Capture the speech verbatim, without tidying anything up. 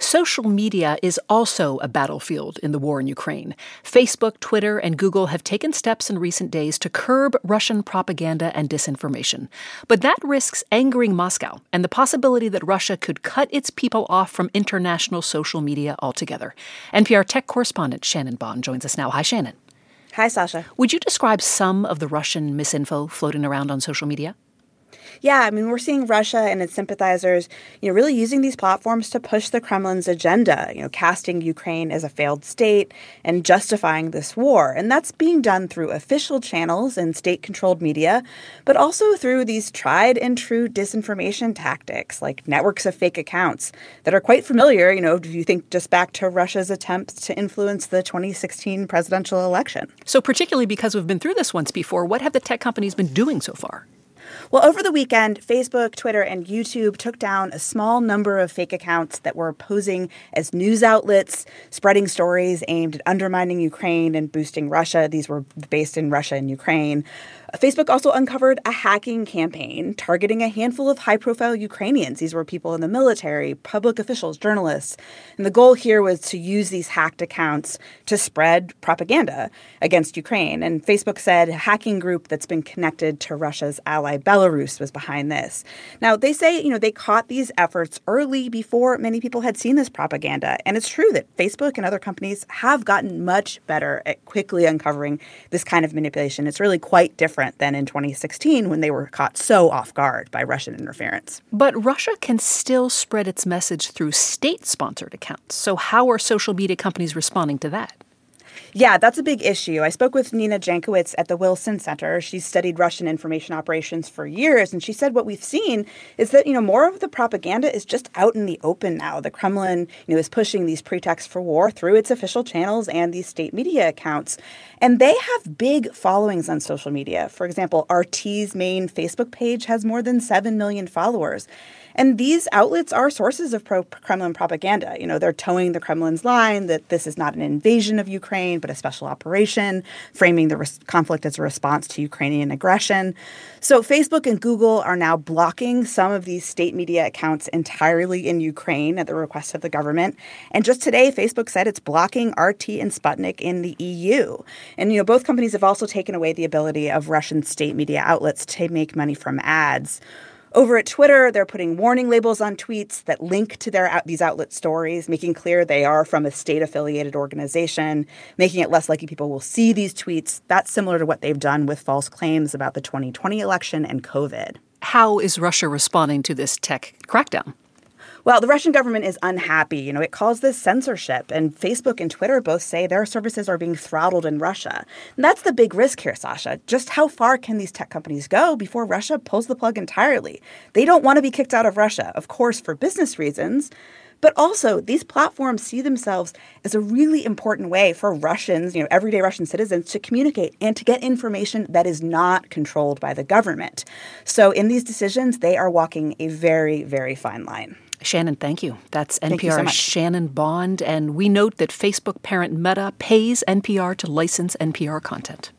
Social media is also a battlefield in the war in Ukraine. Facebook, Twitter, and Google have taken steps in recent days to curb Russian propaganda and disinformation. But that risks angering Moscow and the possibility that Russia could cut its people off from international social media altogether. N P R tech correspondent Shannon Bond joins us now. Hi, Shannon. Hi, Sasha. Would you describe some of the Russian misinfo floating around on social media? Yeah, I mean, we're seeing Russia and its sympathizers, you know, really using these platforms to push the Kremlin's agenda, you know, casting Ukraine as a failed state and justifying this war. And that's being done through official channels and state-controlled media, but also through these tried and true disinformation tactics like networks of fake accounts that are quite familiar, you know, if you think just back to Russia's attempts to influence the twenty sixteen presidential election. So particularly because we've been through this once before, what have the tech companies been doing so far? Well, over the weekend, Facebook, Twitter, and YouTube took down a small number of fake accounts that were posing as news outlets, spreading stories aimed at undermining Ukraine and boosting Russia. These were based in Russia and Ukraine. Facebook also uncovered a hacking campaign targeting a handful of high-profile Ukrainians. These were people in the military, public officials, journalists. And the goal here was to use these hacked accounts to spread propaganda against Ukraine. And Facebook said a hacking group that's been connected to Russia's ally Belarus was behind this. Now, they say, you know, they caught these efforts early before many people had seen this propaganda. And it's true that Facebook and other companies have gotten much better at quickly uncovering this kind of manipulation. It's really quite different than in twenty sixteen when they were caught so off guard by Russian interference. But Russia can still spread its message through state-sponsored accounts. So how are social media companies responding to that? Yeah, that's a big issue. I spoke with Nina Jankowicz at the Wilson Center. She's studied Russian information operations for years, and she said what we've seen is that, you know, more of the propaganda is just out in the open now. The Kremlin, you know, is pushing these pretexts for war through its official channels and these state media accounts. And they have big followings on social media. For example, R T's main Facebook page has more than seven million followers. And these outlets are sources of pro-Kremlin propaganda. You know, they're towing the Kremlin's line that this is not an invasion of Ukraine, but a special operation, framing the res- conflict as a response to Ukrainian aggression. So Facebook and Google are now blocking some of these state media accounts entirely in Ukraine at the request of the government. And just today, Facebook said it's blocking R T and Sputnik in the E U. And, you know, both companies have also taken away the ability of Russian state media outlets to make money from ads. Over at Twitter, they're putting warning labels on tweets that link to their these outlet stories, making clear they are from a state-affiliated organization, making it less likely people will see these tweets. That's similar to what they've done with false claims about the twenty twenty election and COVID. How is Russia responding to this tech crackdown? Well, the Russian government is unhappy. You know, it calls this censorship, and Facebook and Twitter both say their services are being throttled in Russia. And that's the big risk here, Sasha. Just how far can these tech companies go before Russia pulls the plug entirely? They don't want to be kicked out of Russia, of course, for business reasons. But also, these platforms see themselves as a really important way for Russians, you know, everyday Russian citizens to communicate and to get information that is not controlled by the government. So in these decisions, they are walking a very, very fine line. Shannon, thank you. That's Thank N P R's you so Shannon Bond. And we note that Facebook parent Meta pays N P R to license N P R content.